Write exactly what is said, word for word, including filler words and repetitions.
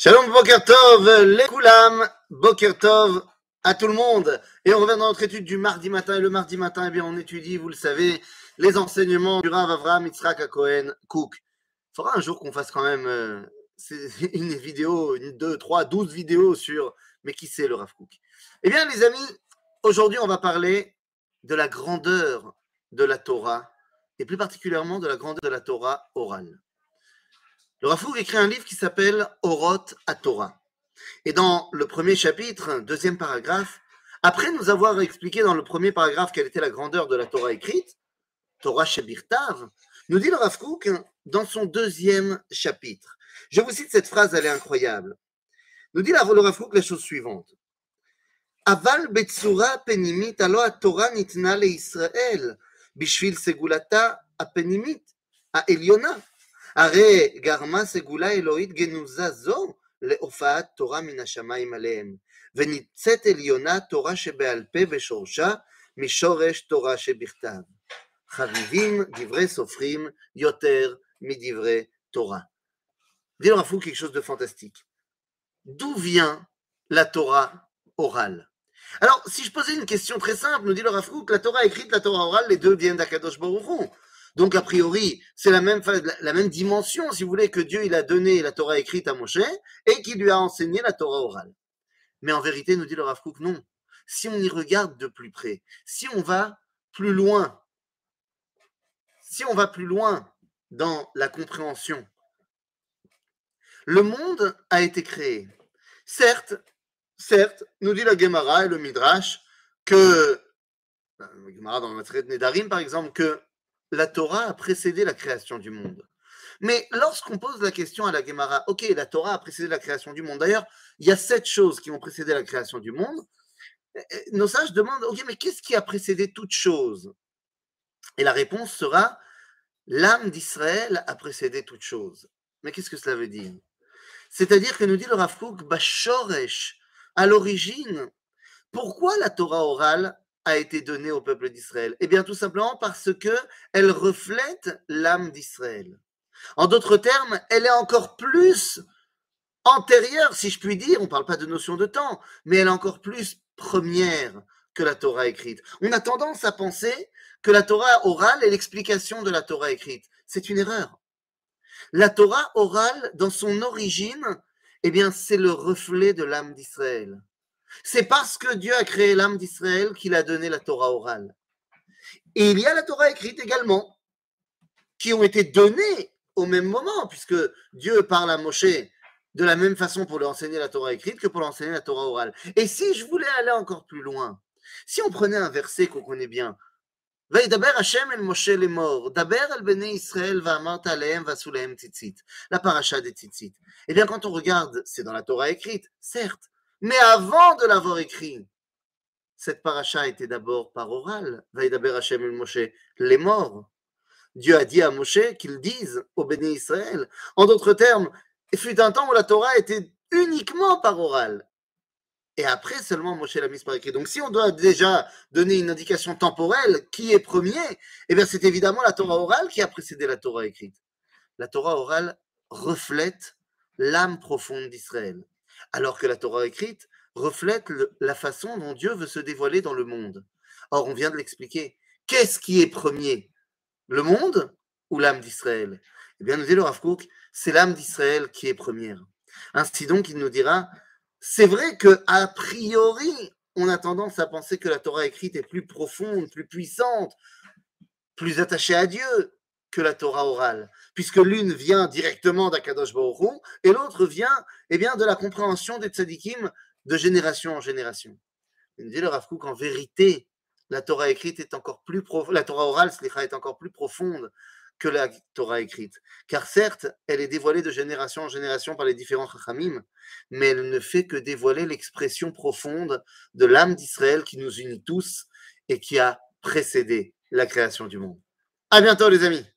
Shalom Boker Tov, les Koulam, Boker Tov à tout le monde. Et on revient dans notre étude du mardi matin. Et le mardi matin, eh bien, on étudie, vous le savez, les enseignements du Rav Avraham Yitzhak Cohen Kook. Il faudra un jour qu'on fasse quand même euh, une vidéo, une, deux, trois, douze vidéos sur mais qui c'est le Rav Kook. Eh bien, les amis, aujourd'hui, on va parler de la grandeur de la Torah et plus particulièrement de la grandeur de la Torah orale. Le Rav Kook écrit un livre qui s'appelle Oroth HaTorah. Et dans le premier chapitre, deuxième paragraphe, après nous avoir expliqué dans le premier paragraphe quelle était la grandeur de la Torah écrite, Torah Shebirtav, nous dit le Rav Kook dans son deuxième chapitre. Je vous cite cette phrase, elle est incroyable. Nous dit le Rav Kook la chose suivante. Aval betsura penimit alo haTorah nitna leIsraël bishvil segulata apenimit העליונה. הרי גרמה סגולה אלוהית גנוזה זו להופעת תורה מן השמיים עליהם, וניצאת עליונה תורה שבעל פה ושורשה משורש תורה שבכתב. חביבים דברי סופרים יותר מדברי תורה. Dit le Rav Kook quelque chose de fantastique. D'où vient la Torah orale? Alors, si je posais une question très simple, nous dit le Rav Kook, la Torah écrite, la Torah orale, les deux viennent d'Akadosh Baruch Hu. Donc, a priori, c'est la même, la même dimension, si vous voulez, que Dieu il a donné la Torah écrite à Moshe et qui lui a enseigné la Torah orale. Mais en vérité, nous dit le Rav Kook, non. Si on y regarde de plus près, si on va plus loin, si on va plus loin dans la compréhension, le monde a été créé. Certes, certes, nous dit la Gemara et le Midrash que, la Gemara dans le Maseret Nedarim par exemple, que la Torah a précédé la création du monde. Mais lorsqu'on pose la question à la Gemara, ok, la Torah a précédé la création du monde. D'ailleurs, il y a sept choses qui ont précédé la création du monde. Nos sages demandent, ok, mais qu'est-ce qui a précédé toute chose? Et la réponse sera, l'âme d'Israël a précédé toute chose. Mais qu'est-ce que cela veut dire? C'est-à-dire que nous dit le Rav Kook, Bashoresh, à l'origine, pourquoi la Torah orale a été donnée au peuple d'Israël? Eh bien, tout simplement parce qu'elle reflète l'âme d'Israël. En d'autres termes, elle est encore plus antérieure, si je puis dire, on ne parle pas de notion de temps, mais elle est encore plus première que la Torah écrite. On a tendance à penser que la Torah orale est l'explication de la Torah écrite. C'est une erreur. La Torah orale, dans son origine, eh bien, c'est le reflet de l'âme d'Israël. C'est parce que Dieu a créé l'âme d'Israël qu'il a donné la Torah orale. Et il y a la Torah écrite également, qui ont été données au même moment, puisque Dieu parle à Moshe de la même façon pour lui enseigner la Torah écrite que pour lui enseigner la Torah orale. Et si je voulais aller encore plus loin, si on prenait un verset qu'on connaît bien, וידבר השם אל משה לאמור, דבר על בני ישראל ואמרת עליהם ועשו להם ציצית. La paracha des tzitzit. Eh bien, quand on regarde, c'est dans la Torah écrite, certes, mais avant de l'avoir écrit, cette paracha était d'abord par oral. וידבר השם אל משה לאמור. Dieu a dit à Moshe qu'il dise au béni Israël. En d'autres termes, il fut un temps où la Torah était uniquement par oral. Et après seulement Moshe l'a mise par écrit. Donc si on doit déjà donner une indication temporelle, qui est premier, eh bien c'est évidemment la Torah orale qui a précédé la Torah écrite. La Torah orale reflète l'âme profonde d'Israël, alors que la Torah écrite reflète le, la façon dont Dieu veut se dévoiler dans le monde. Or, on vient de l'expliquer. Qu'est-ce qui est premier? Le monde ou l'âme d'Israël? Eh bien, nous dit le Rav Kook, c'est l'âme d'Israël qui est première. Ainsi donc, il nous dira, c'est vrai qu'a priori, on a tendance à penser que la Torah écrite est plus profonde, plus puissante, plus attachée à Dieu que la Torah orale, puisque l'une vient directement d'Akadosh Baruch Hu et l'autre vient eh bien, de la compréhension des tzadikim de génération en génération. Il nous dit le Rav Kook, en vérité, la Torah écrite est encore plus profonde, la Torah orale, slicha, est encore plus profonde que la Torah écrite. Car certes, elle est dévoilée de génération en génération par les différents chachamim, mais elle ne fait que dévoiler l'expression profonde de l'âme d'Israël qui nous unit tous et qui a précédé la création du monde. À bientôt les amis.